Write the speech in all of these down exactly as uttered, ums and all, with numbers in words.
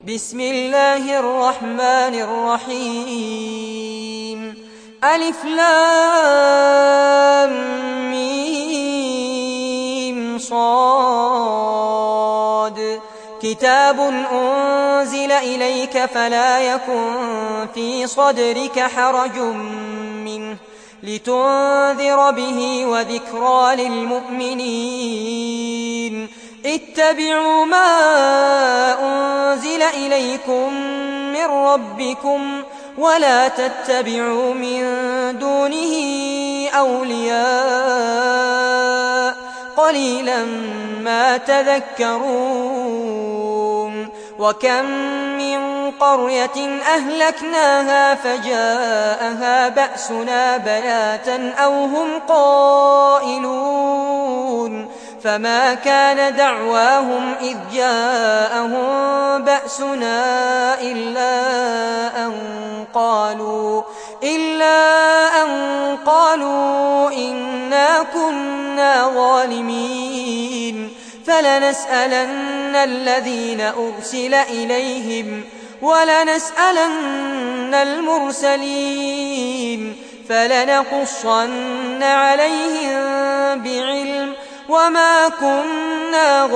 بسم الله الرحمن الرحيم. ألف لام ميم صاد. كتاب أنزل إليك فلا يكن في صدرك حرج منه لتنذر به وذكرى للمؤمنين. اتبعوا ما أنزل إليكم من ربكم ولا تتبعوا من دونه أولياء قليلا ما تذكرون. وكم من قرية أهلكناها فجاءها بأسنا بياتا أو هم قائلون فما كان دعواهم إذ جاءهم بأسنا إلا أن قالوا إلا أن قالوا إنا كنا ظالمين. فلنسألن الذين أرسل إليهم ولنسألن المرسلين فلنقصن عليهم بعلم وما كنا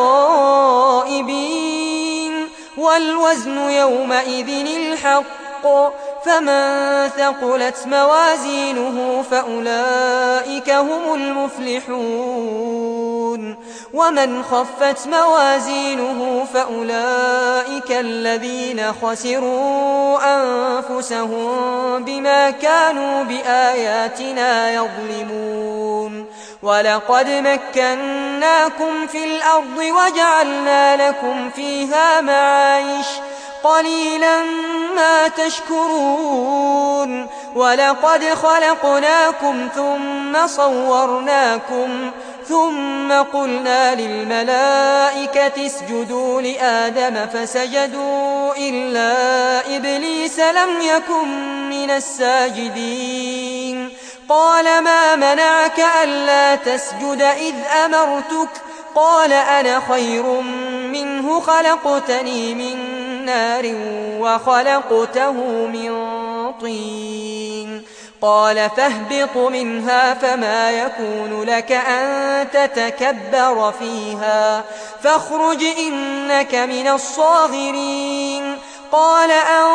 غائبين. والوزن يومئذ الحق فمن ثقلت موازينه فأولئك هم المفلحون ومن خفت موازينه فأولئك الذين خسروا أنفسهم بما كانوا بآياتنا يظلمون. ولقد مكناكم في الأرض وجعلنا لكم فيها معايش قليلا ما تشكرون. ولقد خلقناكم ثم صورناكم ثم قلنا للملائكة اسجدوا لآدم فسجدوا إلا إبليس لم يكن من الساجدين. قال ما منعك ألا تسجد إذ أمرتك؟ قال أنا خير منه خلقتني من نار وخلقته من طين. قال فاهبط منها فما يكون لك أن تتكبر فيها فاخرج إنك من الصاغرين. قال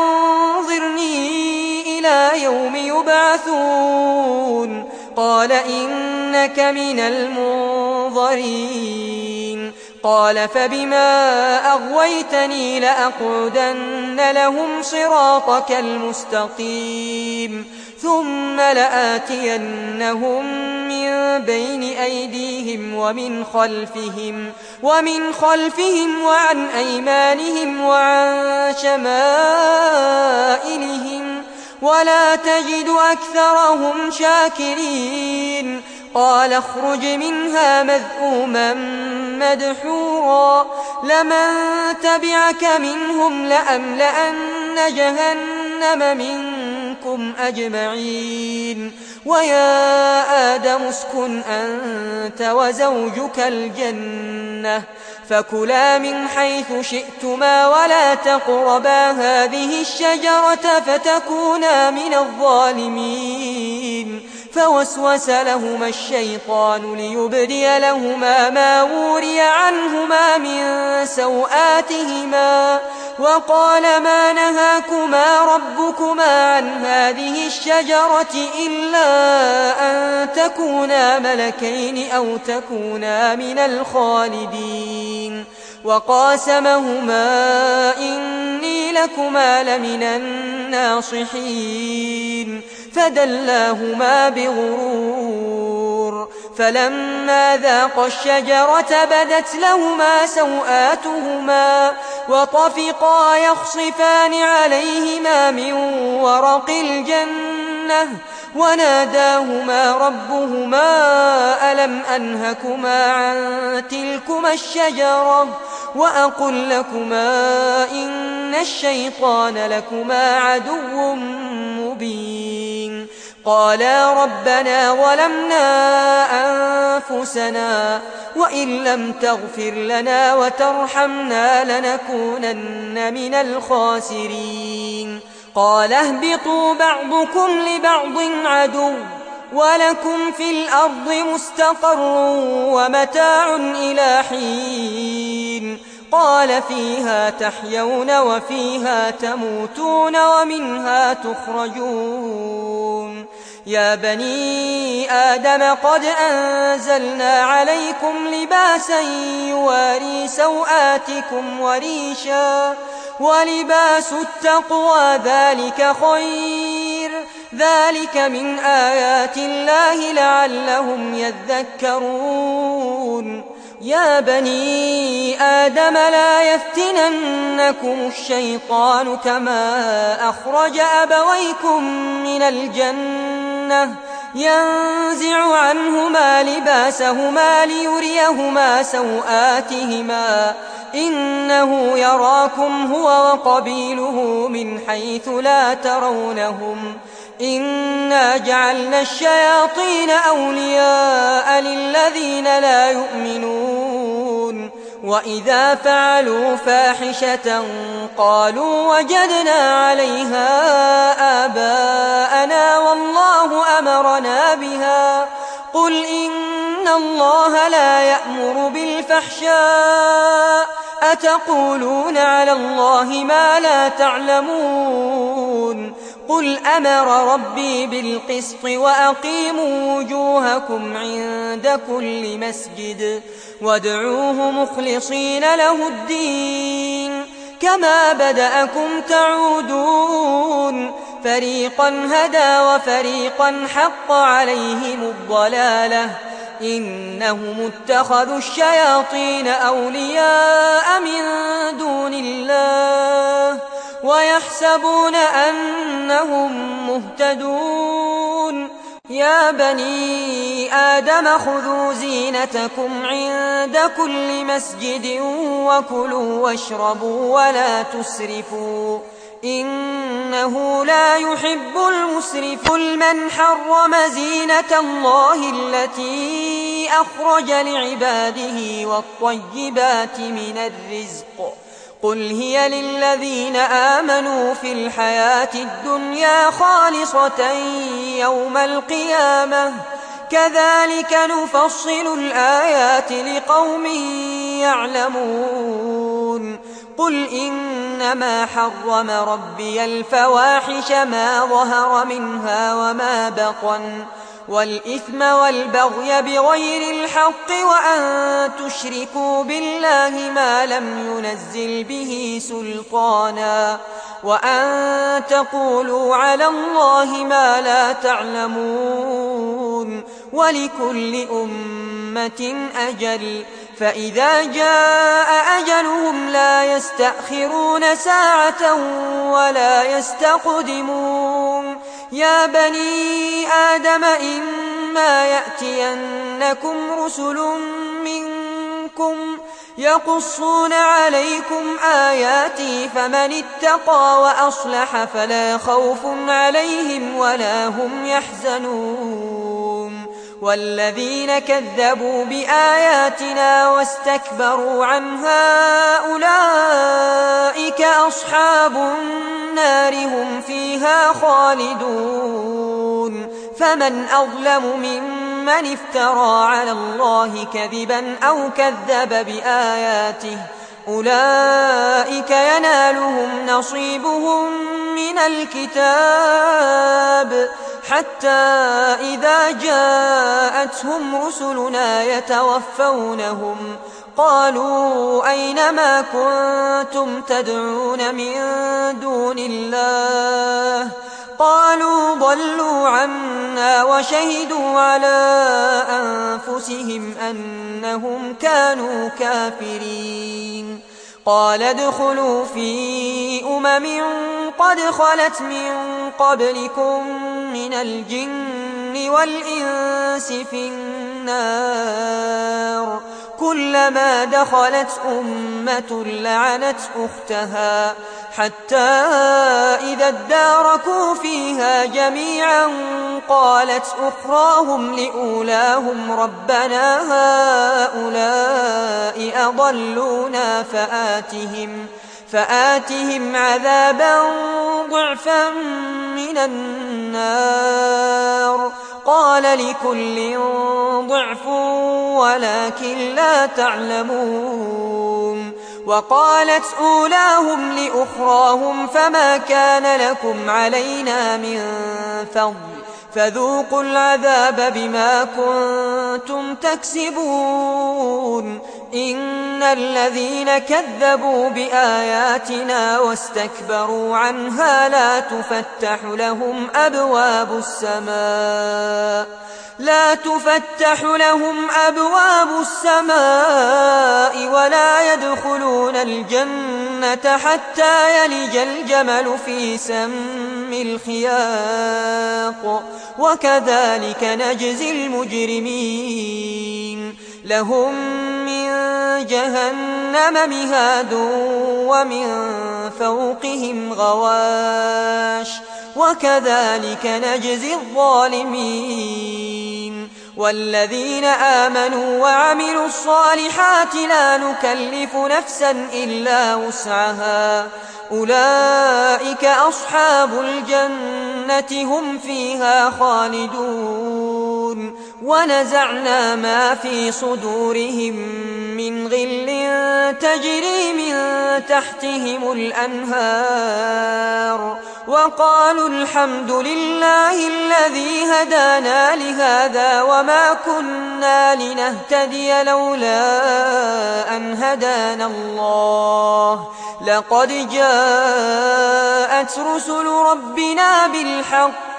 أنظرني إلى يوم يبعثون. قال إنك من المنظرين. قال فبما أغويتني لأقعدن لهم صراطك المستقيم ثم لآتينهم من بين أيديهم ومن خلفهم ومن خلفهم وعن أيمانهم وعن شمائلهم ولا تجد أكثرهم شاكرين. قال اخرج منها مذءوما مدحورا لمن تبعك منهم لأملأن جهنم منكم أجمعين. ويا آدم اسكن أنت وزوجك الجنة فكلا من حيث شئتما ولا تقربا هذه الشجرة فتكونا من الظالمين. فوسوس لهما الشيطان ليبدي لهما ما وري عنهما من سوآتهما وقال ما نهاكما ربكما عن هذه الشجرة إلا أن تكونا ملكين أو تكونا من الخالدين. وقاسمهما إني لكما لمن الناصحين فدلاهما بغرور. فلما ذاقا الشجرة بدت لهما سوآتهما وطفقا يخصفان عليهما من ورق الجنة وناداهما ربهما ألم أنهكما عن تلكما الشجرة وأقل لكما إن الشيطان لكما عدو مبين. قالا ربنا ظلمنا أنفسنا وإن لم تغفر لنا وترحمنا لنكونن من الخاسرين قال اهبطوا بعضكم لبعض عدو ولكم في الأرض مستقر ومتاع إلى حين قال فيها تحيون وفيها تموتون ومنها تخرجون يا بني آدم قد أنزلنا عليكم لباسا يواري سوآتكم وريشا ولباس التقوى ذلك خير ذلك من آيات الله لعلهم يذكرون يا بني آدم لا يفتننكم الشيطان كما أخرج أبويكم من الجنة ينزع عنهما لباسهما ليريهما سوآتهما إنه يراكم هو وقبيله من حيث لا ترونهم إنا جعلنا الشياطين أولياء للذين لا يؤمنون وإذا فعلوا فاحشة قالوا وجدنا عليها آباءنا والله أمرنا بها قل إن الله لا يأمر بالفحشاء أتقولون على الله ما لا تعلمون قل أمر ربي بالقسط وأقيموا وجوهكم عند كل مسجد وادعوه مخلصين له الدين كما بدأكم تعودون فريقا هدى وفريقا حق عليهم الضلالة إنهم اتخذوا الشياطين أولياء من دون الله ويحسبون أنهم مهتدون يا بني آدم خذوا زينتكم عند كل مسجد وكلوا واشربوا ولا تسرفوا إنه لا يحب المسرف قل من حرم زينة الله التي أخرج لعباده والطيبات من الرزق قل هي للذين آمنوا في الحياة الدنيا خالصة يوم القيامة كذلك نفصل الآيات لقوم يعلمون قل إنما حرم ربي الفواحش ما ظهر منها وما بطن والإثم والبغي بغير الحق وأن تشركوا بالله ما لم ينزل به سلطانا وأن تقولوا على الله ما لا تعلمون ولكل أمة أجل فإذا جاء أجلهم لا يستأخرون ساعة ولا يستقدمون يا بني آدم إما يأتينكم رسل منكم يقصون عليكم آياتي فمن اتقى وأصلح فلا خوف عليهم ولا هم يحزنون والذين كذبوا بآياتنا واستكبروا عنها أولئك أصحاب النار هم فيها خالدون فمن أظلم ممن افترى على الله كذبا أو كذب بآياته أولئك ينالهم نصيبهم من الكتاب حتى إذا جاءتهم رسلنا يتوفونهم قالوا أين ما كنتم تدعون من دون الله قالوا ضلوا عنا وشهدوا على أنفسهم أنهم كانوا كافرين قال ادخلوا في أمم قد خلت من قبلكم من الجن والإنس في النار كلما دخلت أمة لعنت أختها حتى إذا اداركوا فيها جميعا قالت أخراهم لأولاهم ربنا هؤلاء أضلونا فآتهم فآتهم عذابا ضعفا من النار قال لكل ضعف ولكن لا تعلمون وقالت أولاهم لأخراهم فما كان لكم علينا من فضل فذوقوا العذاب بما كنتم تكسبون إن الذين كذبوا بآياتنا واستكبروا عنها لا تفتح لهم أبواب السماء لا تفتح لهم أبواب السماء ولا يدخلون الجنة حتى يلج الجمل في سم الخياط وكذلك نجزي المجرمين لهم من جهنم مهاد ومن فوقهم غواش وكذلك نجزي الظالمين والذين آمنوا وعملوا الصالحات لا نكلف نفسا إلا وسعها أولئك أصحاب الجنة هم فيها خالدون ونزعنا ما في صدورهم من غل تجري من تحتهم الأنهار وقالوا الحمد لله الذي هدانا لهذا وما كنا لنهتدي لولا أن هدانا الله لقد جاءت رسل ربنا بالحق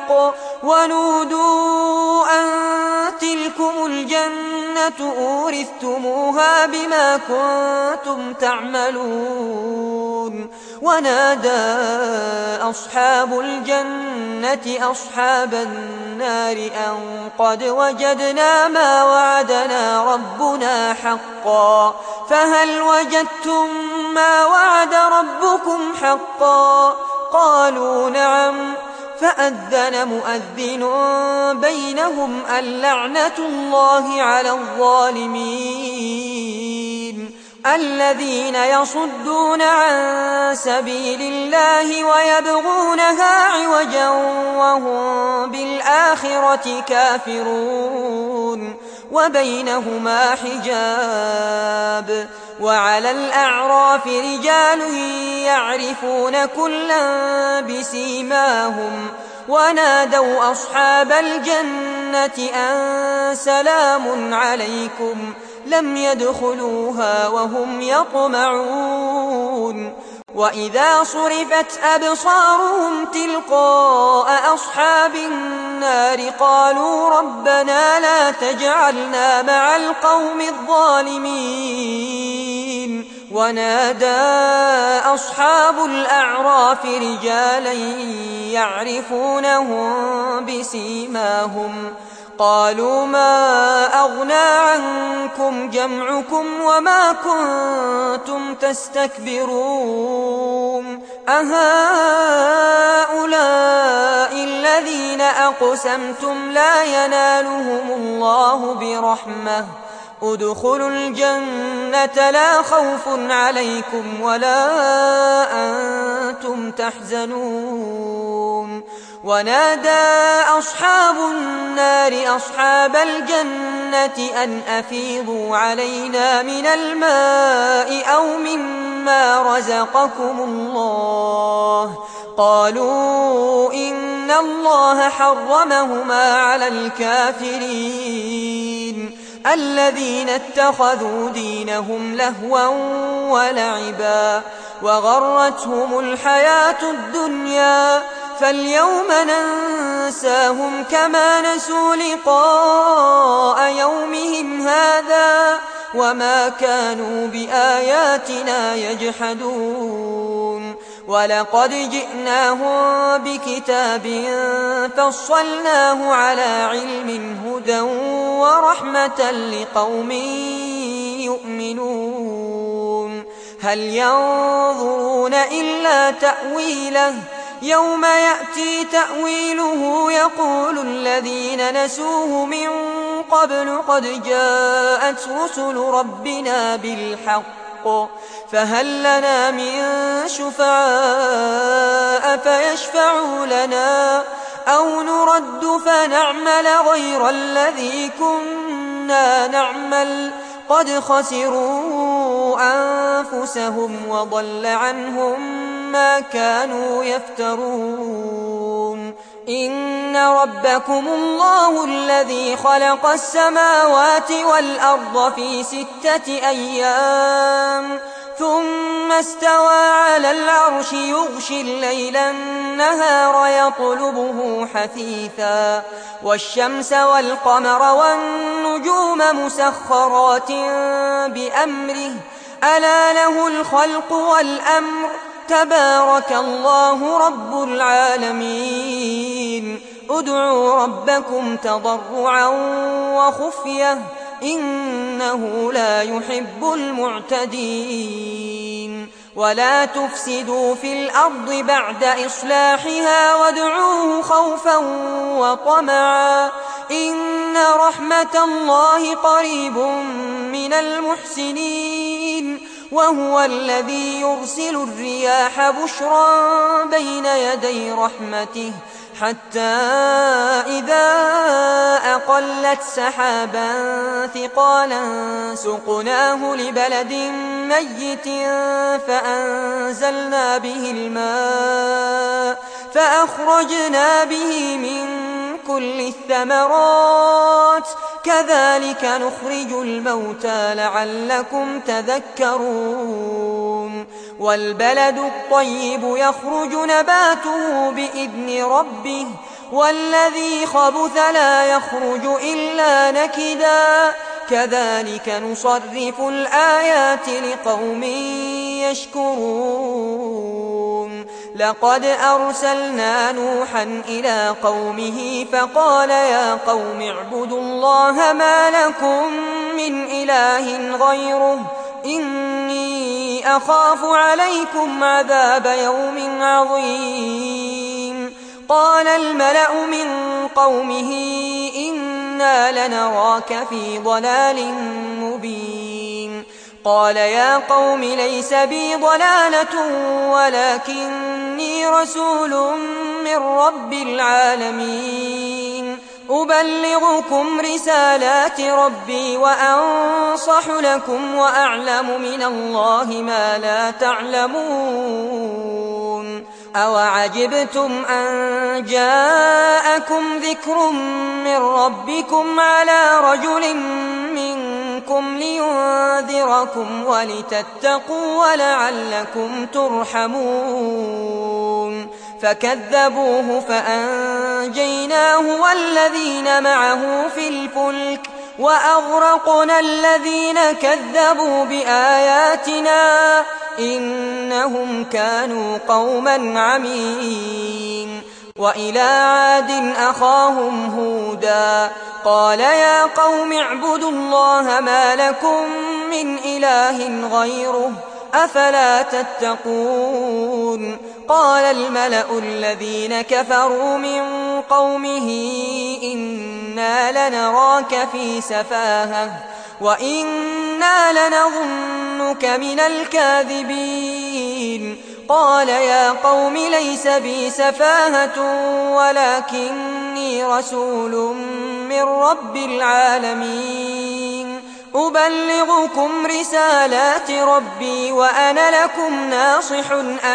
ونودوا أن تلكم الجنة أورثتموها بما كنتم تعملون ونادى أصحاب الجنة أصحاب النار أن قد وجدنا ما وعدنا ربنا حقا فهل وجدتم ما وعد ربكم حقا قالوا نعم فأذن مؤذن بينهم اللعنة الله على الظالمين الذين يصدون عن سبيل الله ويبغونها عوجا وهم بالآخرة كافرون وبينهما حجاب وعلى الأعراف رجال يعرفون كلا بسيماهم ونادوا أصحاب الجنة أن سلام عليكم لم يدخلوها وهم يطمعون وإذا صرفت أبصارهم تلقاء أصحاب النار قالوا ربنا لا تجعلنا مع القوم الظالمين ونادى أصحاب الأعراف رجالا يعرفونهم بسيماهم قالوا ما أغنى عنكم جمعكم وما كنتم تستكبرون أهؤلاء الذين أقسمتم لا ينالهم الله برحمة ادخلوا الجنة لا خوف عليكم ولا أنتم تحزنون ونادى أصحاب النار أصحاب الجنة أن أفيضوا علينا من الماء أو مما رزقكم الله قالوا إن الله حرمهما على الكافرين الذين اتخذوا دينهم لهوا ولعبا وغرتهم الحياة الدنيا فاليوم ننساهم كما نسوا لقاء يومهم هذا وما كانوا بآياتنا يجحدون ولقد جئناهم بكتاب فصلناه على علم هدى ورحمة لقوم يؤمنون هل ينظرون إلا تأويله يوم يأتي تأويله يقول الذين نسوه من قبل قد جاءت رسل ربنا بالحق فهل لنا من شفعاء فيشفعوا لنا أو نرد فنعمل غير الذي كنا نعمل قد خسروا أنفسهم وضل عنهم ما كانوا يفترون إن ربكم الله الذي خلق السماوات والأرض في ستة أيام ثم استوى على العرش يغشي الليل النهار يطلبه حثيثا والشمس والقمر والنجوم مسخرات بأمره ألا له الخلق والأمر تبارك الله رب العالمين ادعوا ربكم تضرعا وخفية إنه لا يحب المعتدين ولا تفسدوا في الأرض بعد إصلاحها وادعوه خوفا وطمعا إن رحمة الله قريب من المحسنين وهو الذي يرسل الرياح بشرا بين يدي رحمته حتى إذا أقلت سحابا ثقالا سقناه لبلد ميت فأنزلنا به الماء فأخرجنا به من كل الثمرات كذلك نخرج الموتى لعلكم تذكرون والبلد الطيب يخرج نباته بإذن ربه والذي خبث لا يخرج إلا نكدا كذلك نصرف الآيات لقوم يشكرون لقد أرسلنا نوحا إلى قومه فقال يا قوم اعبدوا الله ما لكم من إله غيره إني أخاف عليكم عذاب يوم عظيم قال الملأ من قومه إنا لنراك في ضلال مبين قال يا قوم ليس بي ضلالة ولكني رسول من رب العالمين أبلغكم رسالات ربي وأنصح لكم وأعلم من الله ما لا تعلمون أوعجبتم أن جاءكم ذكر من ربكم على رجل منكم لينذركم ولتتقوا ولعلكم ترحمون فكذبوه فأنجيناه والذين معه في الفلك وأغرقنا الذين كذبوا بآياتنا إنهم كانوا قوما عمين وإلى عاد أخاهم هودا قال يا قوم اعبدوا الله ما لكم من إله غيره أفلا تتقون قال الملأ الذين كفروا من قومه إنا لنراك في سفاهة وإنا لنظنك من الكاذبين قال يا قوم ليس بي سفاهة ولكني رسول من رب العالمين أبلغكم رسالات ربي وأنا لكم ناصح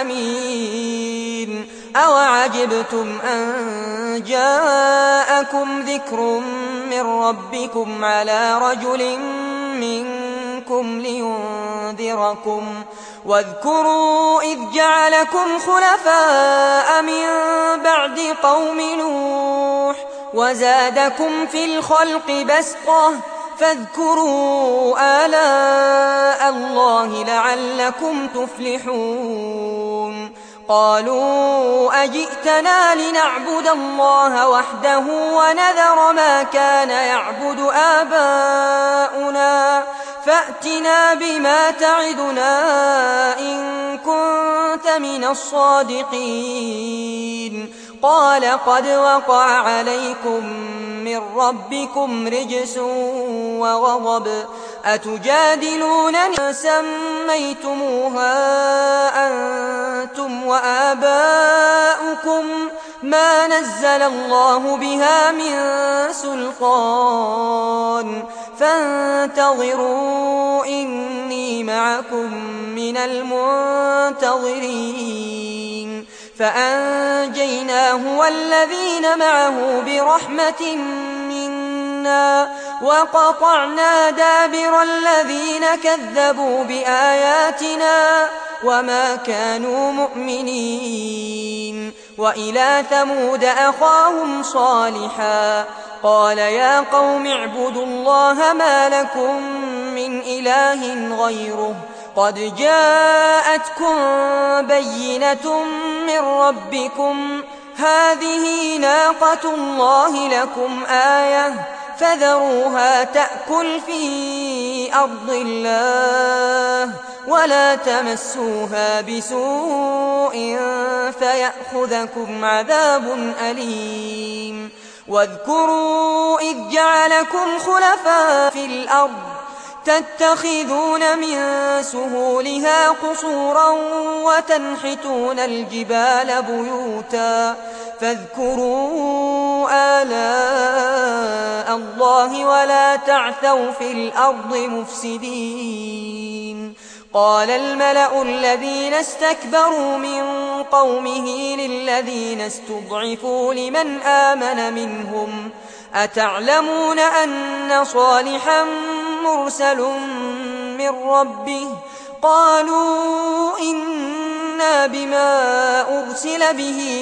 أمين أوعجبتم أن جاءكم ذكر من ربكم على رجل منكم لينذركم واذكروا إذ جعلكم خلفاء من بعد قوم نوح وزادكم في الخلق بسطة فاذكروا آلاء الله لعلكم تفلحون قالوا أجئتنا لنعبد الله وحده ونذر ما كان يعبد آباؤنا فأتنا بما تعدنا إن كنت من الصادقين قال قد وقع عليكم من ربكم رجس وغضب أتجادلونني سميتموها أنتم وآباؤكم ما نزل الله بها من سلطان فانتظروا إني معكم من المنتظرين فأنجيناه والذين معه برحمة منا وقطعنا دابر الذين كذبوا بآياتنا وما كانوا مؤمنين وإلى ثمود أخاهم صالحا قال يا قوم اعبدوا الله ما لكم من إله غيره قد جاءتكم بينة من ربكم هذه ناقة الله لكم آية فذروها تأكل في أرض الله ولا تمسوها بسوء فيأخذكم عذاب أليم واذكروا إذ جعلكم خلفاء في الأرض تتخذون من سهولها قصورا وتنحتون الجبال بيوتا فاذكروا آلاء الله ولا تعثوا في الأرض مفسدين قال الملأ الذين استكبروا من قومه للذين استضعفوا لمن آمن منهم أتعلمون أن صالحا مرسل من ربه قالوا إنا بما أرسل به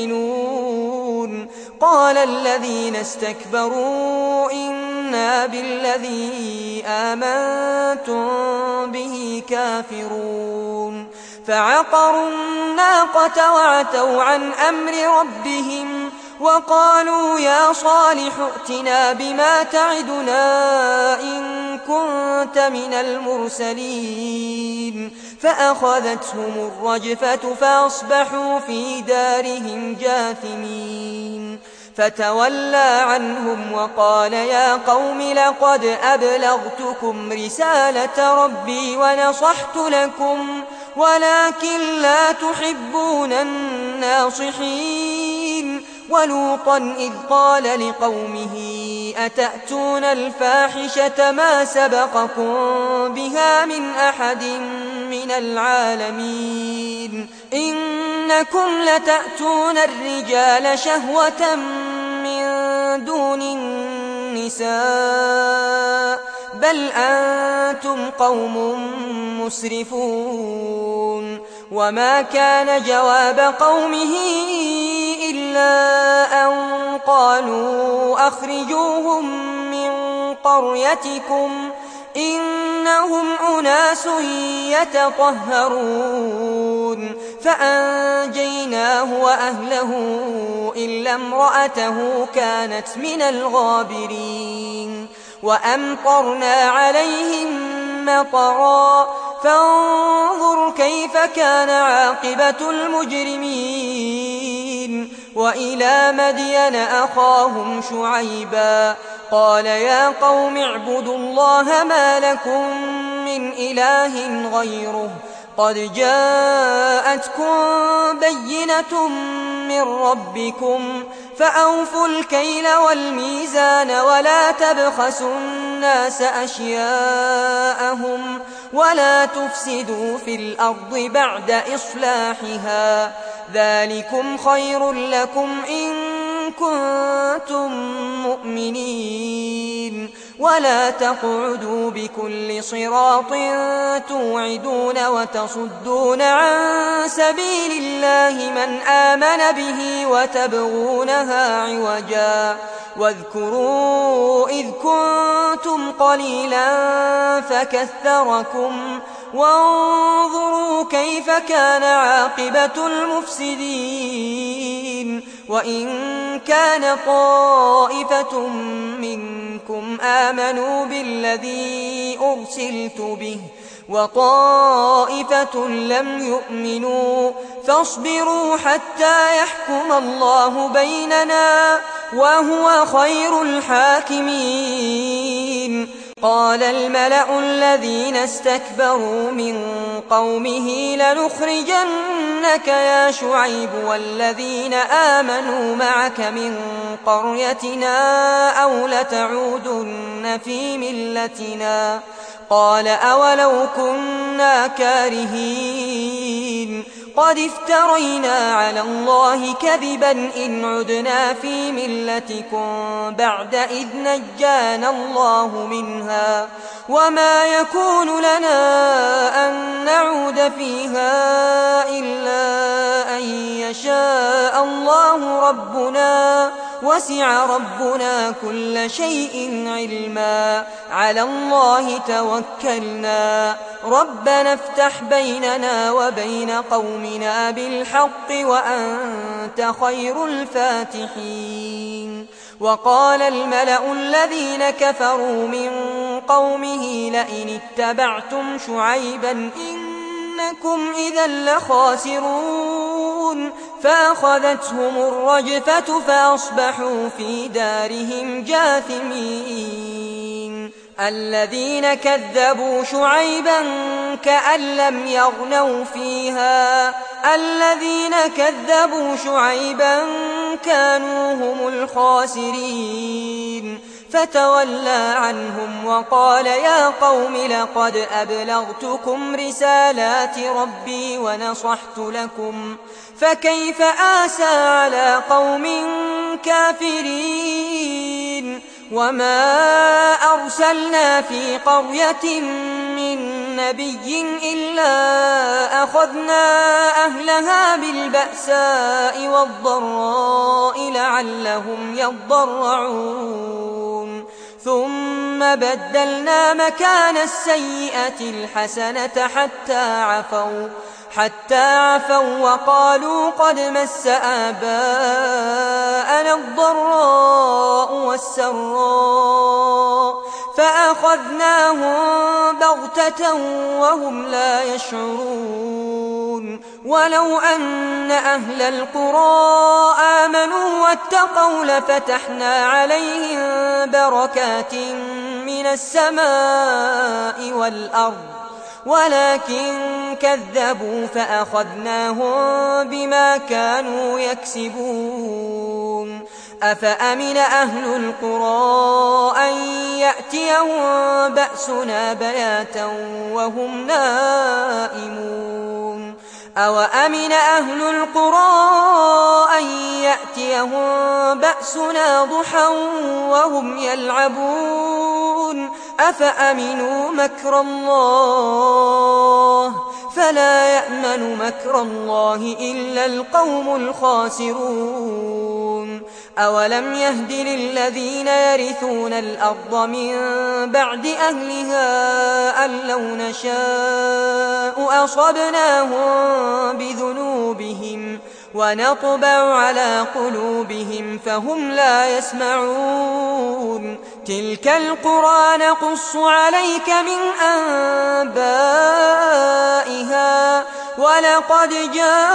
مؤمنون قال الذين استكبروا إنا بالذي آمنتم به كافرون فعقروا الناقة وعتوا عن أمر ربهم وقالوا يا صالح ائتنا بما تعدنا إن كنت من المرسلين فأخذتهم الرجفة فأصبحوا في دارهم جاثمين فتولى عنهم وقال يا قوم لقد أبلغتكم رسالة ربي ونصحت لكم ولكن لا تحبون الناصحين ولوطا إذ قال لقومه أتأتون الفاحشة ما سبقكم بها من أحد من العالمين إنكم لتأتون الرجال شهوة من دون النساء بل أنتم قوم مسرفون وما كان جواب قومه إلا أن قالوا أخرجوهم من قريتكم إنهم أناس يتطهرون فأنجيناه وأهله إلا امرأته كانت من الغابرين وأمطرنا عليهم مطرا فانظر كيف كان عاقبة المجرمين وإلى مدين أخاهم شعيبا قال يا قوم اعبدوا الله ما لكم من إله غيره قد جاءتكم بينة من ربكم فأوفوا الكيل والميزان ولا تبخسوا الناس أشياءهم ولا تفسدوا في الأرض بعد إصلاحها ذلكم خير لكم إن كنتم مؤمنين ولا تقعدوا بكل صراط توعدون وتصدون عن سبيل الله من آمن به وتبغونها عوجا واذكروا إذ كنتم قليلا فكثركم وانظروا كيف كان عاقبة المفسدين. وإن كان طائفة منكم آمنوا بالذي أرسلت به وطائفة لم يؤمنوا فاصبروا حتى يحكم الله بيننا وهو خير الحاكمين. قال الملأ الذين استكبروا من قومه لنخرجنك يا شعيب والذين آمنوا معك من قريتنا أو لتعودن في ملتنا. قال أولو كنا كارهين قد افترينا على الله كذبا إن عدنا في ملتكم بعد إذ نجانا الله منها وما يكون لنا أن نعود فيها إلا أن يشاء الله ربنا وسع ربنا كل شيء علما على الله توكلنا ربنا افتح بيننا وبين قومنا بالحق وأنت خير الفاتحين. وقال الملأ الذين كفروا من قومه لئن اتبعتم شعيبا إنكم إذا لخاسرون فأخذتهم الرجفة فأصبحوا في دارهم جاثمين. الذين كذبوا شعيبا كأن لم يغنوا فيها الذين كذبوا شعيبا كانوا هم الخاسرين. فتولى عنهم وقال يا قوم لقد أبلغتكم رسالات ربي ونصحت لكم فكيف آسى على قوم كافرين. وما أرسلنا في قرية من نبي إلا أخذنا أهلها بالبأساء والضراء لعلهم يضرعون ثم بدلنا مكان السيئة الحسنة حتى عفوا حتى عفوا وقالوا قد مس آباءنا الضراء والسراء فأخذناهم بغتة وهم لا يشعرون. ولو أن أهل القرى آمنوا واتقوا لفتحنا عليهم بركات من السماء والأرض ولكن كذبوا فأخذناهم بما كانوا يكسبون. أفأمن أهل القرى أن يأتيهم بأسنا بياتا وهم نائمون أوأمن أهل القرى أن يأتيهم بأسنا ضحى وهم يلعبون أفأمنوا مكر الله فلا يأمن مكر الله إلا القوم الخاسرون. أولم يهد للذين يرثون الأرض من بعد أهلها أن لو نشاء أصبناهم بذنوبهم ونطبع على قلوبهم فهم لا يسمعون. تلك القرى نقص عليك من أنبائها ولقد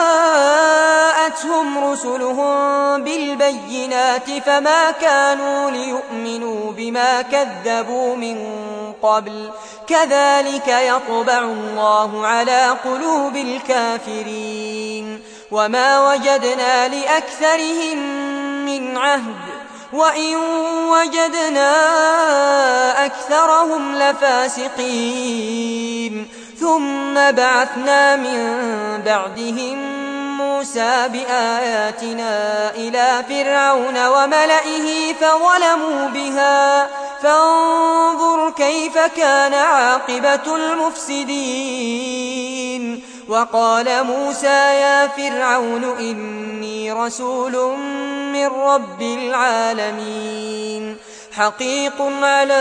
جاءتهم رسلهم بالبينات فما كانوا ليؤمنوا بما كذبوا من قبل كذلك يطبع الله على قلوب الكافرين. وما وجدنا لأكثرهم من عهد وإن وجدنا أكثرهم لفاسقين. ثم بعثنا من بعدهم موسى بآياتنا إلى فرعون وملئه فظلموا بها فانظر كيف كان عاقبة المفسدين. وقال موسى يا فرعون إني رسول من رب العالمين حقيق على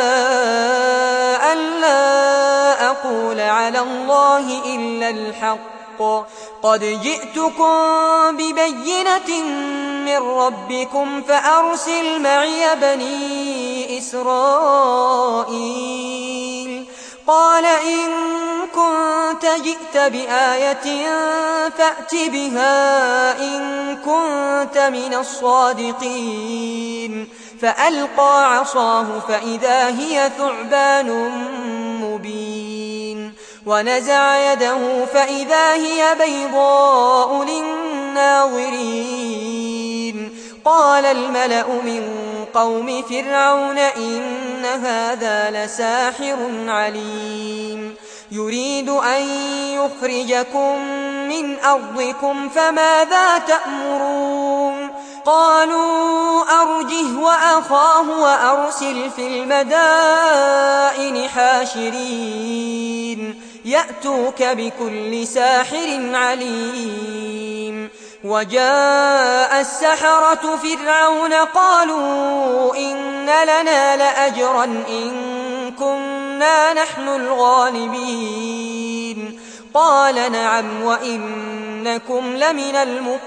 ألا أقول على الله إلا الحق قد جئتكم ببينة من ربكم فأرسل معي بني إسرائيل قال إن كنت جئت بآية فأت بها إن كنت من الصادقين فألقى عصاه فإذا هي ثعبان مبين ونزع يده فإذا هي بيضاء للناظرين قال الملأ من قوم فرعون إن هذا لساحر عليم يريد أن يخرجكم من أرضكم فماذا تأمرون قالوا أرجه وأخاه وأرسل في المدائن حاشرين يأتوك بكل ساحر عليم وجاء السحرة فرعون قالوا إن لنا لأجرا إن كنا نحن الغالبين قال نعم وإنكم لمن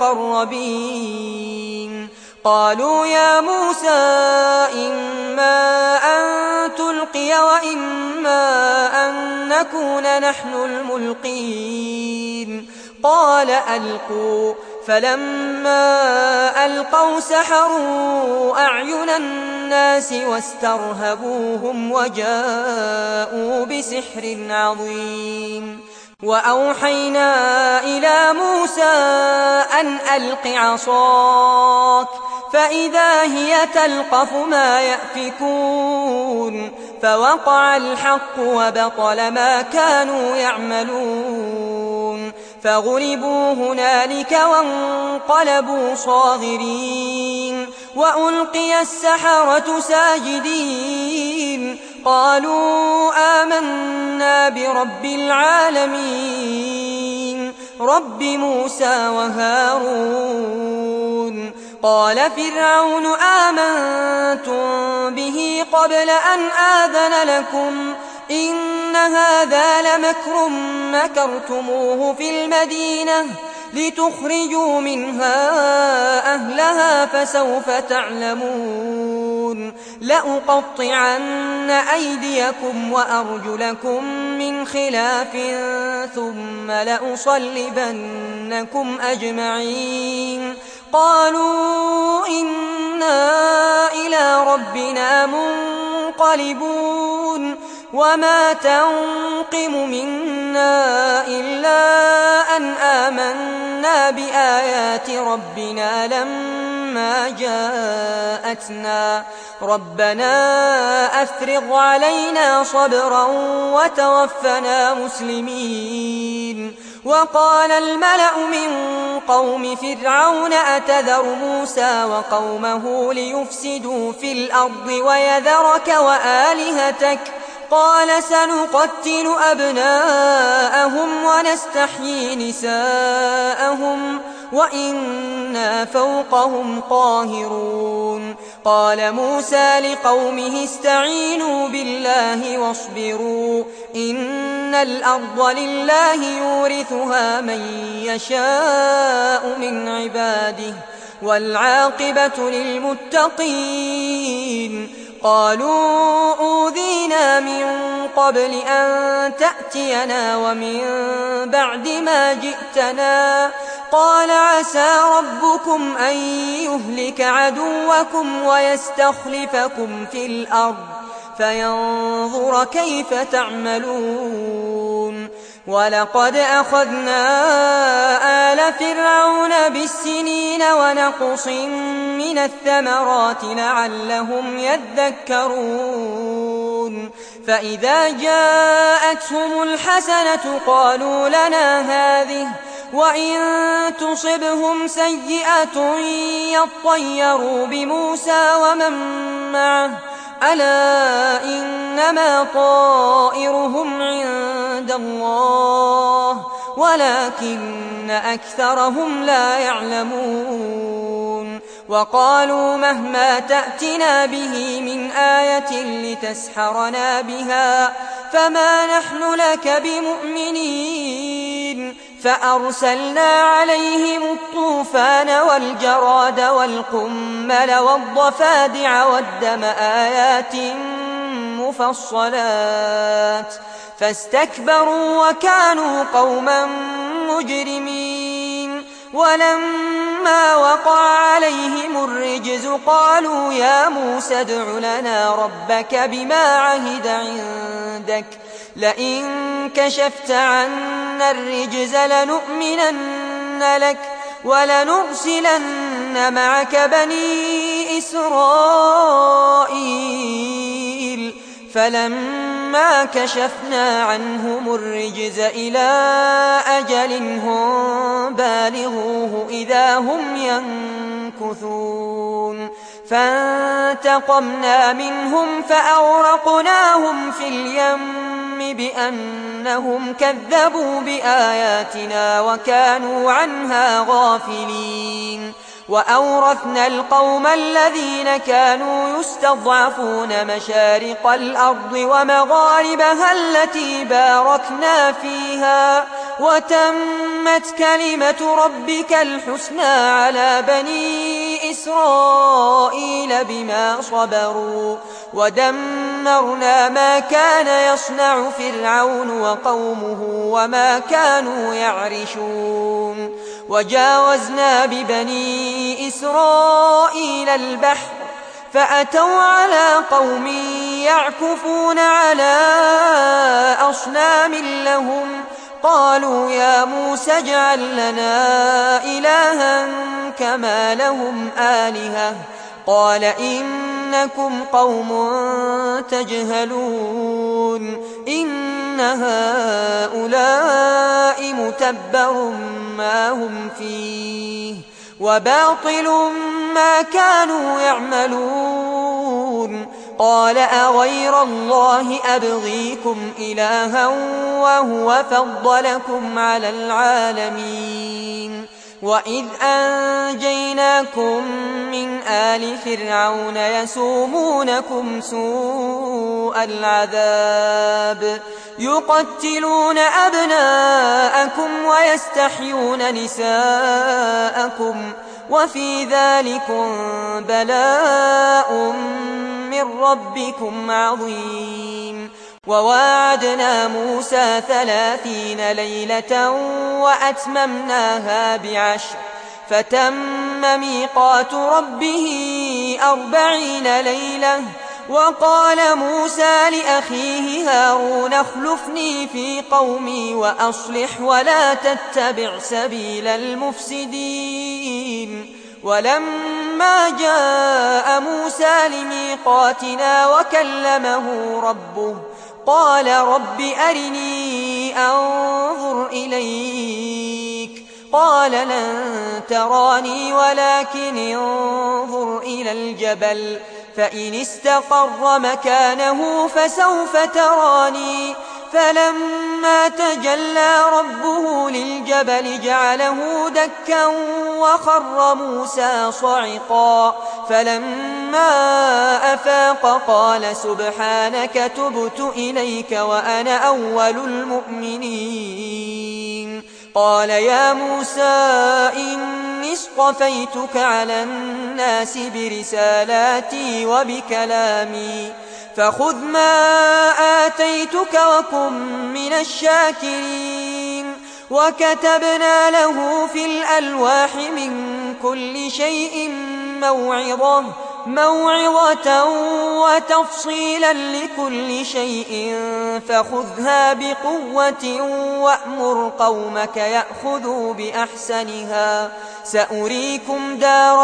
المقربين قالوا يا موسى إما أن تلقي وإما أن نكون نحن الملقين قال ألقوا فلما ألقوا سحروا أعين الناس واسترهبوهم وجاءوا بسحر عظيم وأوحينا إلى موسى أن ألق عصاك فإذا هي تلقف ما يأفكون فوقع الحق وبطل ما كانوا يعملون فغلبوا هنالك وانقلبوا صاغرين وألقي السحرة ساجدين قالوا آمنا برب العالمين رب موسى وهارون قال فرعون آمنتم به قبل أن آذن لكم إن هذا لمكر مكرتموه في المدينة لتخرجوا منها أهلها فسوف تعلمون لأقطعن أيديكم وأرجلكم من خلاف ثم لأصلبنكم أجمعين قالوا إنا إلى ربنا منقلبون وما تنقم منا إلا أن آمنا بآيات ربنا لما جاءتنا ربنا أفرغ علينا صبرا وتوفنا مسلمين وقال الملأ من قوم فرعون أتذر موسى وقومه ليفسدوا في الأرض ويذرك وآلهتك قال سنقتل أبناءهم ونستحيي نساءهم وإنا فوقهم قاهرون قال موسى لقومه استعينوا بالله واصبروا إن الأرض لله يورثها من يشاء من عباده والعاقبة للمتقين قالوا أوذينا من قبل أن تأتينا ومن بعد ما جئتنا قال عسى ربكم أن يهلك عدوكم ويستخلفكم في الأرض فينظر كيف تعملون ولقد أخذنا آل فرعون بالسنين ونقص من الثمرات لعلهم يذكرون فإذا جاءتهم الحسنة قالوا لنا هذه وإن تصبهم سيئة يطيروا بموسى ومن معه ألا إنما طائرهم عند الله ولكن أكثرهم لا يعلمون وقالوا مهما تأتنا به من آية لتسحرنا بها فما نحن لك بمؤمنين فأرسلنا عليهم الطوفان والجراد والقمل والضفادع والدم آيات مفصلات فاستكبروا وكانوا قوما مجرمين ولما وقع عليهم الرجز قالوا يا موسى ادع لنا ربك بما عهد عندك لئن كشفت عنا الرجز لنؤمنن لك ولنرسلن معك بني إسرائيل فلما كشفنا عنهم الرجز إلى أجل هم بالغوه إذا هم ينكثون فانتقمنا منهم فأغرقناهم في اليم بأنهم كذبوا بآياتنا وكانوا عنها غافلين وأورثنا القوم الذين كانوا يستضعفون مشارق الأرض ومغاربها التي باركنا فيها وتمت كلمة ربك الحسنى على بني إسرائيل بما صبروا ودمرنا ما كان يصنع فرعون وقومه وما كانوا يعرشون وجاوزنا ببني إسرائيل البحر فأتوا على قوم يعكفون على أصنام لهم قالوا يا موسى اجعل لنا إلها كما لهم آلهة قال إنكم قوم تجهلون إن هؤلاء متبر ما هم فيه وباطل ما كانوا يعملون قال أغير الله أبغيكم إلها وهو فضلكم على العالمين وإذ أنجيناكم من آل فرعون يسومونكم سوء العذاب يقتلون أبناءكم ويستحيون نساءكم وفي ذلكم بلاء من ربكم عظيم وواعدنا موسى ثلاثين ليلة وأتممناها بعشر فتم ميقات ربه أربعين ليلة وقال موسى لأخيه هارون اخلفني في قومي وأصلح ولا تتبع سبيل المفسدين ولما جاء موسى لميقاتنا وكلمه ربه قال رب أرني أنظر إليك قال لن تراني ولكن انظر إلى الجبل فإن استقر مكانه فسوف تراني فلما تجلى ربه للجبل جعله دكا وخر موسى صعقا فلما أفاق قال سبحانك تبت إليك وأنا أول المؤمنين قال يا موسى إني اصطفيتك على الناس برسالاتي وبكلامي فخذ ما آتيتك وكن من الشاكرين وكتبنا له في الألواح من كل شيء موعظة موعظة وتفصيلا لكل شيء فخذها بقوة وأمر قومك يأخذوا بأحسنها سأريكم دار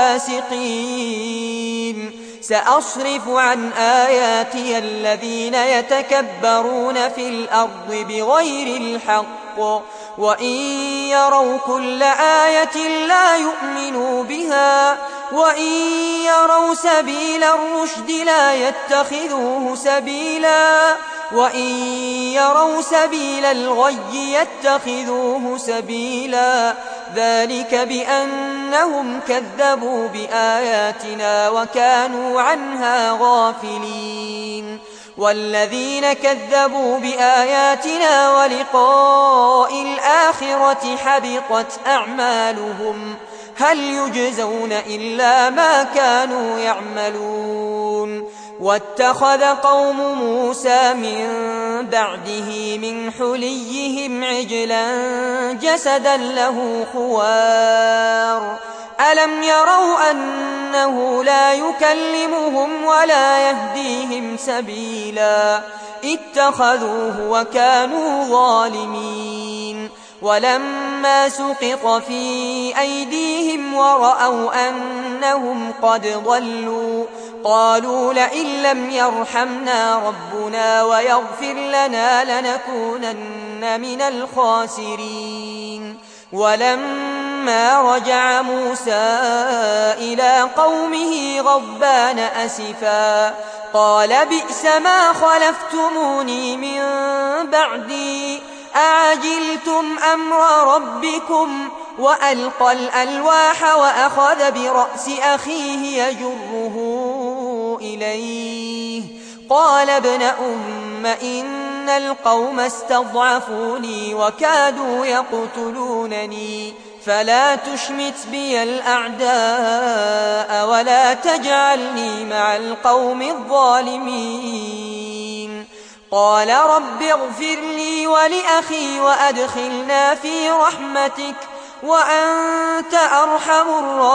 الفاسقين سأصرف عن آياتي الذين يتكبرون في الأرض بغير الحق وإن يروا كل آية لا يؤمنوا بها وإن يروا سبيل الرشد لا يتخذوه سبيلا وإن يروا سبيل الغي يتخذوه سبيلا ذلك بأنهم كذبوا بآياتنا وكانوا عنها غافلين والذين كذبوا بآياتنا ولقاء الآخرة حبطت أعمالهم هل يجزون إلا ما كانوا يعملون واتخذ قوم موسى من بعده من حليهم عجلا جسدا له خوار ألم يروا أنه لا يكلمهم ولا يهديهم سبيلا اتخذوه وكانوا ظالمين ولما سقط في أيديهم ورأوا أنهم قد ضلوا قالوا لئن لم يرحمنا ربنا ويغفر لنا لنكونن من الخاسرين ولما رجع موسى إلى قومه غضبان أسفا قال بئس ما خلفتموني من بعدي أعجلتم أمر ربكم وألقى الألواح وأخذ برأس أخيه يجره إليه قال ابن أم إن القوم استضعفوني وكادوا يقتلونني فلا تشمت بي الأعداء ولا تجعلني مع القوم الظالمين قال رب اغفر لي ولأخي وأدخلنا في رحمتك وأنت أرحم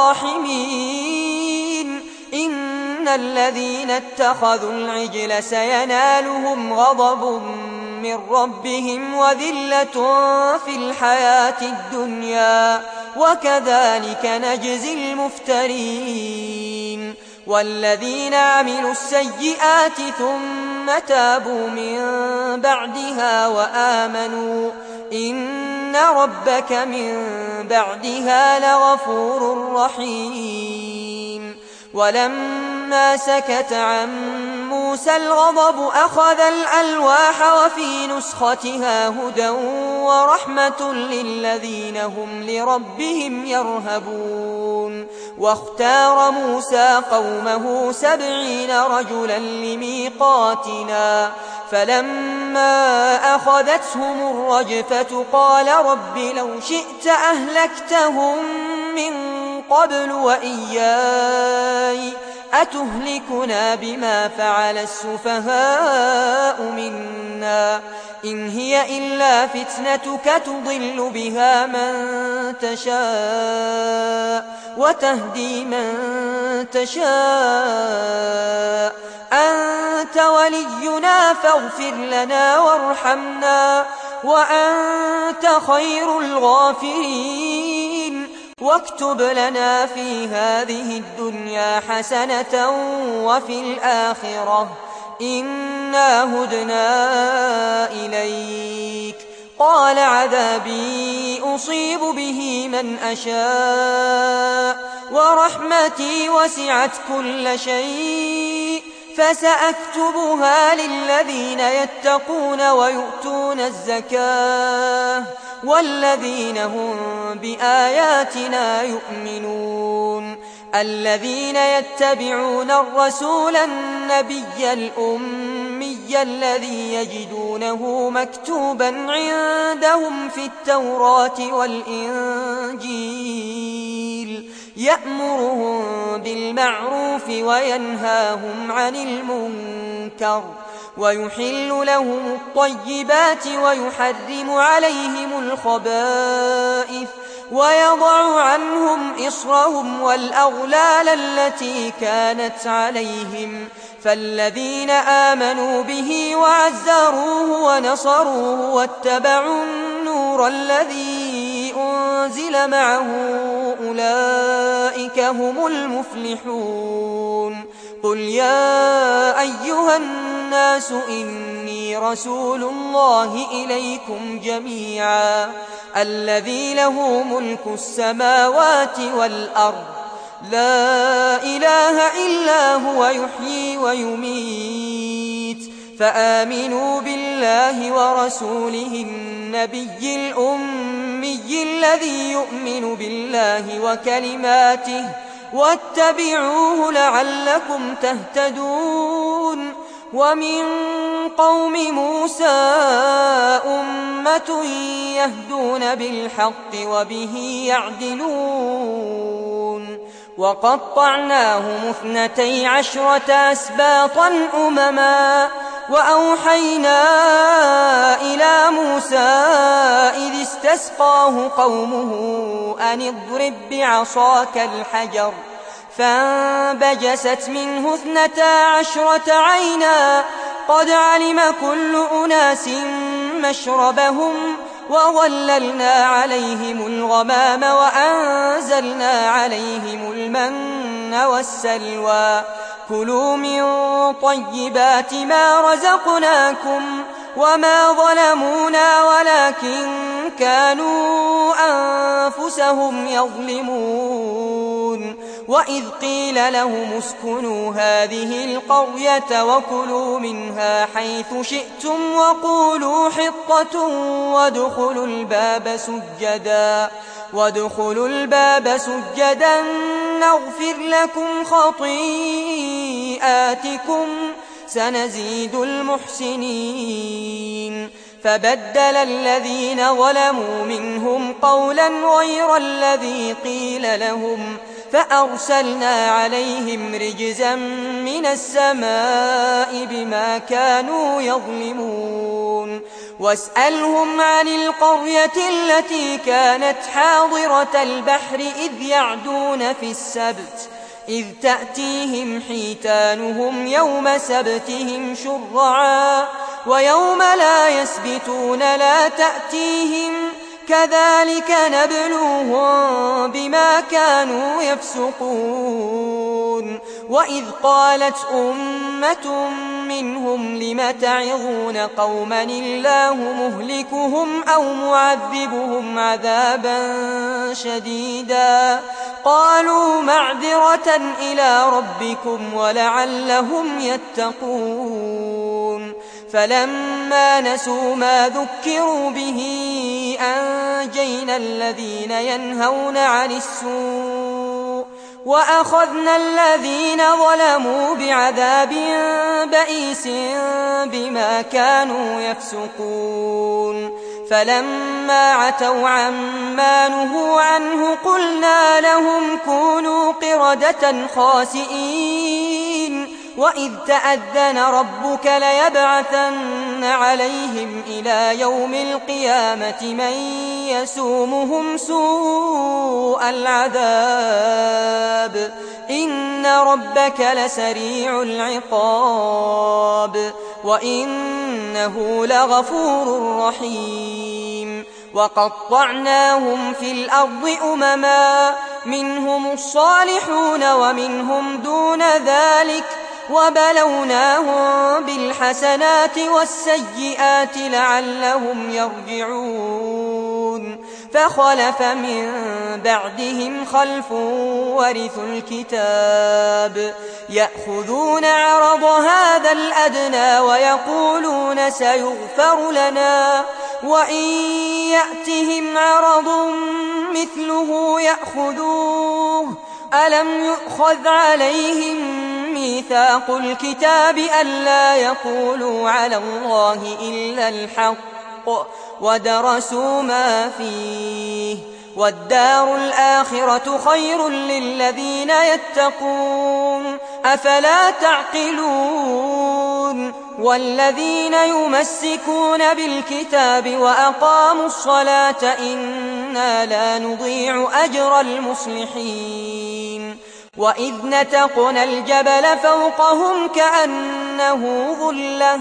الراحمين إن الذين اتخذوا العجل سينالهم غضب من ربهم وذلة في الحياة الدنيا وكذلك نجزي المفترين والذين عملوا السيئات ثم تابوا من بعدها وآمنوا إن ربك من بعدها لغفور رحيم ولما سكت عن موسى الغضب أخذ الألواح وفي نسختها هدى ورحمة للذين هم لربهم يرهبون واختار موسى قومه سبعين رجلا لميقاتنا فلما أخذتهم الرجفة قال رب لو شئت أهلكتهم من قبل وإياي أتهلكنا بما فعل السفهاء منا إن هي إلا فتنتك تضل بها من تشاء وتهدي من تشاء أنت ولينا فاغفر لنا وارحمنا وأنت خير الغافرين واكتب لنا في هذه الدنيا حسنة وفي الآخرة إنا هدنا إليك قال عذابي أصيب به من أشاء ورحمتي وسعت كل شيء فسأكتبها للذين يتقون ويؤتون الزكاة والذين هم بآياتنا يؤمنون الذين يتبعون الرسول النبي الأمي الذي يجدونه مكتوبا عندهم في التوراة والإنجيل يأمرهم بالمعروف وينهاهم عن المنكر ويحل لهم الطيبات ويحرم عليهم الخبائث ويضع عنهم إصرهم والأغلال التي كانت عليهم فالذين آمنوا به وعزروه ونصروه واتبعوا النور الذي أنزل معه أولئك هم المفلحون قل يا أيها الناس إني رسول الله إليكم جميعا الذي له ملك السماوات والأرض لا إله إلا هو يحيي ويميت فآمنوا بالله ورسوله النبي الأمي الأمي الذي يؤمن بالله وكلماته واتبعوه لعلكم تهتدون ومن قوم موسى أمة يهدون بالحق وبه يعدلون وقطعناهم اثنتي عشرة أسباطا أمما وأوحينا إلى موسى إذ استسقاه قومه أن اضرب بعصاك الحجر فانبجست منه اثنتا عشرة عينا قد علم كل أناس مشربهم وظللنا عليهم الغمام وأنزلنا عليهم المن والسلوى كلوا من طيبات ما رزقناكم وما ظلمونا ولكن كانوا أنفسهم يظلمون وإذ قيل لهم اسكنوا هذه القرية وكلوا منها حيث شئتم وقولوا حطة وادخلوا الباب سجدا وادخلوا الباب سجدا نغفر لكم خطيئاتكم سنزيد المحسنين فبدل الذين ظلموا منهم قولا غير الذي قيل لهم فأرسلنا عليهم رجزا من السماء بما كانوا يظلمون واسألهم عن القرية التي كانت حاضرة البحر إذ يعدون في السبت إذ تأتيهم حيتانهم يوم سبتهم شرعا ويوم لا يسبتون لا تأتيهم كذلك نبلوهم بما كانوا يفسقون وإذ قالت أمة منهم لم تعظون قوما الله مهلكهم أو معذبهم عذابا شديدا قالوا معذرة إلى ربكم ولعلهم يتقون فلما نسوا ما ذكروا به أنجينا الذين ينهون عن السوء وأخذنا الذين ظلموا بعذاب بئيس بما كانوا يفسقون فلما عتوا عما نهوا عنه قلنا لهم كونوا قردة خاسئين وإذ تأذن ربك ليبعثن عليهم إلى يوم القيامة من يسومهم سوء العذاب إن ربك لسريع العقاب وإنه لغفور رحيم وقطعناهم في الأرض أمما منهم الصالحون ومنهم دون ذلك وبلوناهم بالحسنات والسيئات لعلهم يرجعون فخلف من بعدهم خلف ورثوا الكتاب يأخذون عرض هذا الأدنى ويقولون سيغفر لنا وإن يأتهم عرض مثله يأخذوه ألم يؤخذ عليهم ميثاق الكتاب ألا يقولوا على الله إلا الحق ودرسوا ما فيه والدار الآخرة خير للذين يتقون أفلا تعقلون والذين يمسكون بالكتاب وأقاموا الصلاة إنا لا نضيع أجر المصلحين وإذ نتقنا الجبل فوقهم كأنه ظلة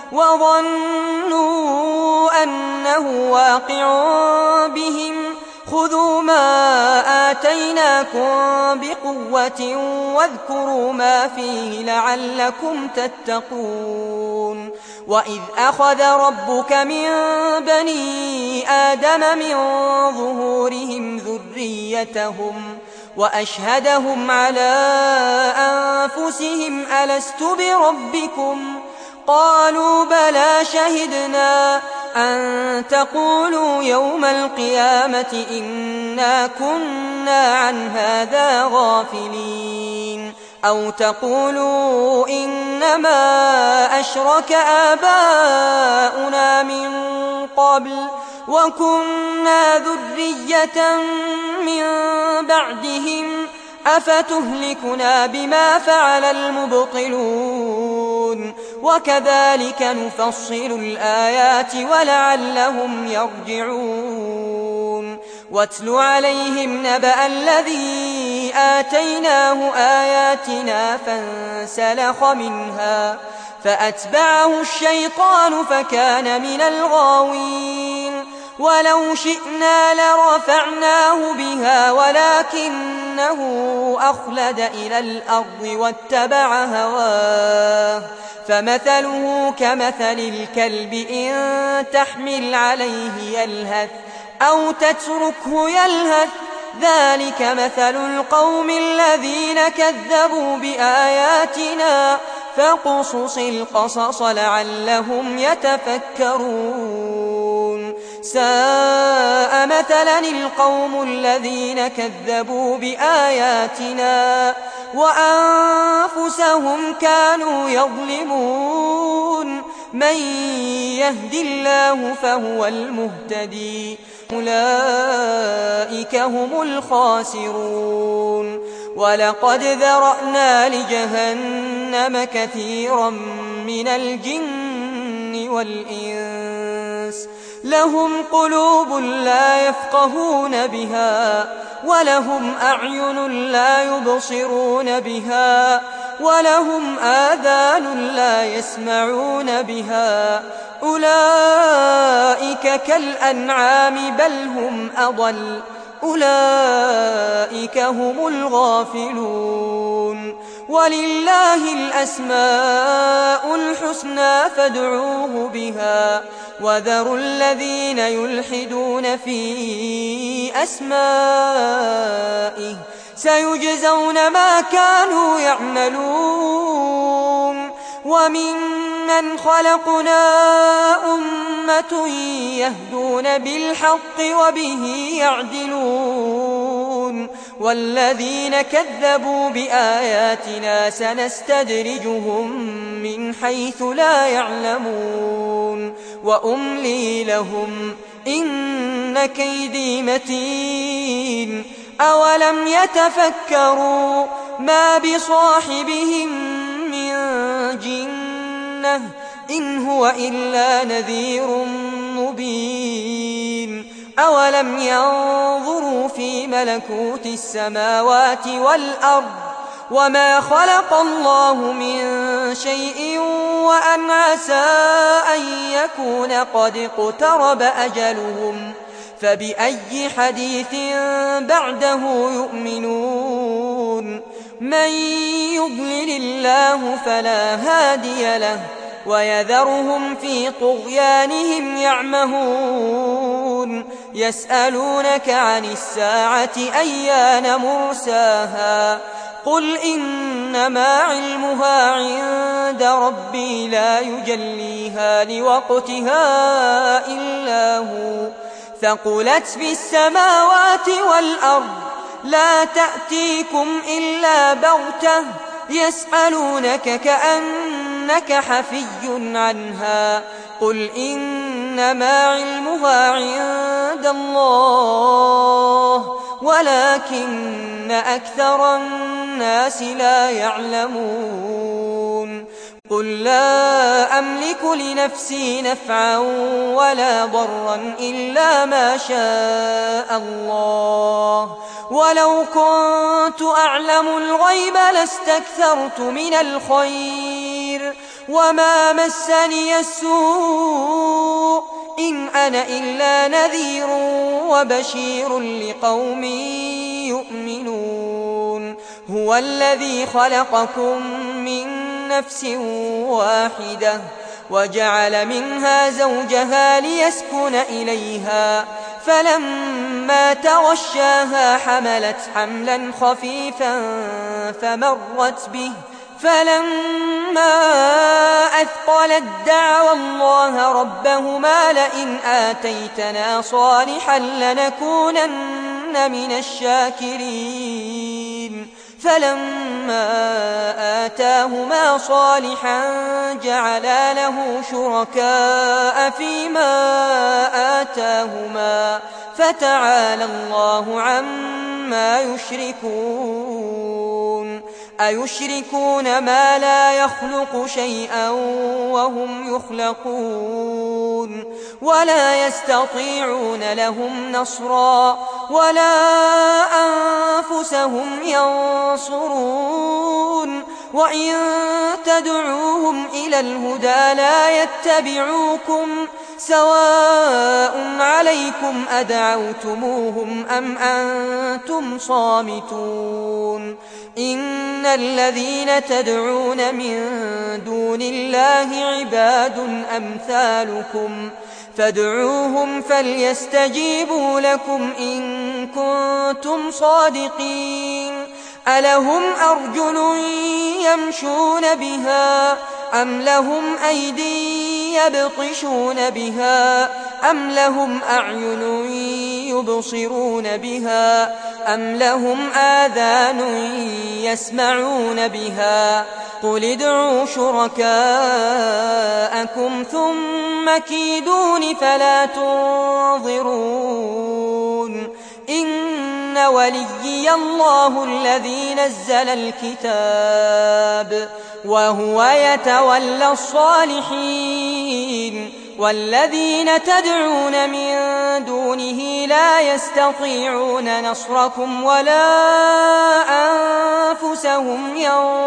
وظنوا أنه واقع بهم خذوا ما آتيناكم بقوة واذكروا ما فيه لعلكم تتقون وإذ أخذ ربك من بني آدم من ظهورهم ذريتهم وأشهدهم على أنفسهم ألست بربكم قالوا بلى شهدنا أن تقولوا يوم القيامة إنا كنا عن هذا غافلين أو تقولوا إنما أشرك آباؤنا من قبل وكنا ذرية من بعدهم أفتهلكنا بما فعل المبطلون وكذلك نفصل الآيات ولعلهم يرجعون واتل عليهم نبأ الذي آتيناه آياتنا فانسلخ منها فأتبعه الشيطان فكان من الغاوين ولو شئنا لرفعناه بها ولكنه أخلد إلى الأرض واتبع هواه فمثله كمثل الكلب إن تحمل عليه يلهث أو تتركه يلهث ذلك مثل القوم الذين كذبوا بآياتنا فاقصص القصص لعلهم يتفكرون ساء مثلا القوم الذين كذبوا بآياتنا وأنفسهم كانوا يظلمون من يهد الله فهو المهتدي أولئك هم الخاسرون ولقد ذرأنا لجهنم كثيرا من الجن والإنس لهم قلوب لا يفقهون بها ولهم أعين لا يبصرون بها ولهم آذان لا يسمعون بها أولئك كالأنعام بل هم أضل أولئك هم الغافلون ولله الأسماء الحسنى فادعوه بها وذروا الذين يلحدون في أسمائه سيجزون ما كانوا يعملون وممن خلقنا أمة يهدون بالحق وبه يعدلون والذين كذبوا بآياتنا سنستدرجهم من حيث لا يعلمون وأملي لهم إن كيدي متين أولم يتفكروا ما بصاحبهم من جنة إن هو إلا نذير مبين أولم ينظروا في ملكوت السماوات والأرض وما خلق الله من شيء وأن عسى أن يكون قد اقترب أجلهم فبأي حديث بعده يؤمنون من يضلل الله فلا هادي له ويذرهم في طغيانهم يعمهون يسألونك عن الساعة أيان مرساها قل إنما علمها عند ربي لا يجليها لوقتها إلا هو ثقلت في السماوات والأرض لا تأتيكم إلا بغتة يسألونك كأنك حفي عنها قل إنما علمها عند الله ولكن أكثر الناس لا يعلمون قل لا أملك لنفسي نفعا ولا ضرا إلا ما شاء الله ولو كنت أعلم الغيب لاستكثرت من الخير وما مسني السوء إن أنا إلا نذير وبشير لقوم يؤمنون هو الذي خلقكم من نفس واحدة وجعل منها زوجها ليسكن إليها فلما تغشاها حملت حملا خفيفا فمرت به فلما أثقلت دعوا الله ربهما لئن آتيتنا صالحا لنكونن من الشاكرين فلما آتاهما صالحا جعلا له شركاء فيما آتاهما فتعالى الله عما يشركون أيشركون ما لا يخلق شيئا وهم يخلقون ولا يستطيعون لهم نصرا ولا أنفسهم ينصرون وإن تدعوهم إلى الهدى لا يتبعوكم سواء عليكم أدعوتموهم أم أنتم صامتون إن الذين تدعون من دون الله عباد أمثالكم فادعوهم فليستجيبوا لكم إن كنتم صادقين ألهم أرجل يمشون بها أم لهم أيدي يبطشون بها أم لهم أعين يبصرون بها أم لهم آذان يسمعون بها قل ادعوا شركاءكم ثم كيدون فلا تنظرون إن وليي الله الذي نزل الكتاب وهو يتولى الصالحين والذين تدعون من دونه لا يستطيعون نصركم ولا أنفسهم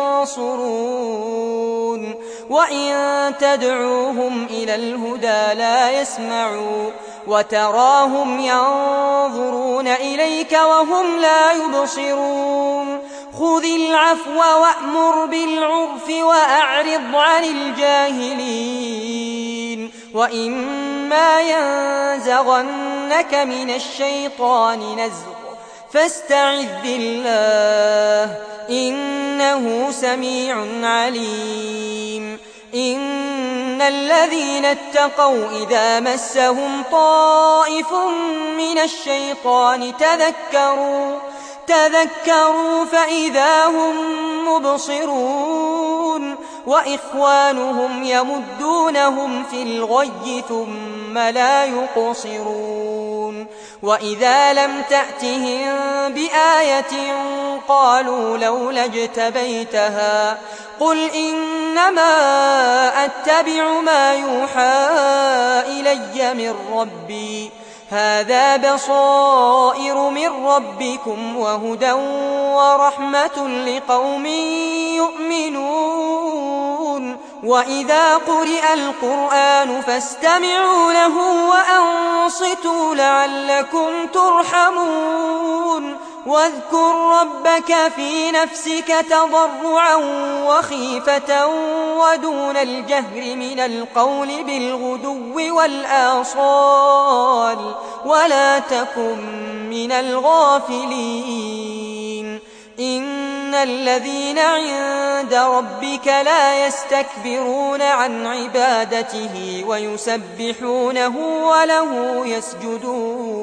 ينصرون وإن تدعوهم إلى الهدى لا يسمعوا وتراهم ينظرون إليك وهم لا يبصرون خذ العفو وأمر بالعرف وأعرض عن الجاهلين وإما ينزغنك من الشيطان نزغ فاستعذ بالله إنه سميع عليم إن الذين اتقوا إذا مسهم طائف من الشيطان تذكروا تذكروا فإذا هم مبصرون وإخوانهم يمدونهم في الغي ثم لا يقصرون وإذا لم تأتهم بآية قالوا لولا اجتبيتها قل إنما أتبع ما يوحى إلي من ربي هذا بصائر من ربكم وهدى ورحمة لقوم يؤمنون وإذا قرئ القرآن فاستمعوا له وأنصتوا لعلكم ترحمون واذكر ربك في نفسك تضرعا وخيفة ودون الجهر من القول بالغدو والآصال ولا تكن من الغافلين إن الذين عند ربك لا يستكبرون عن عبادته ويسبحونه وله يسجدون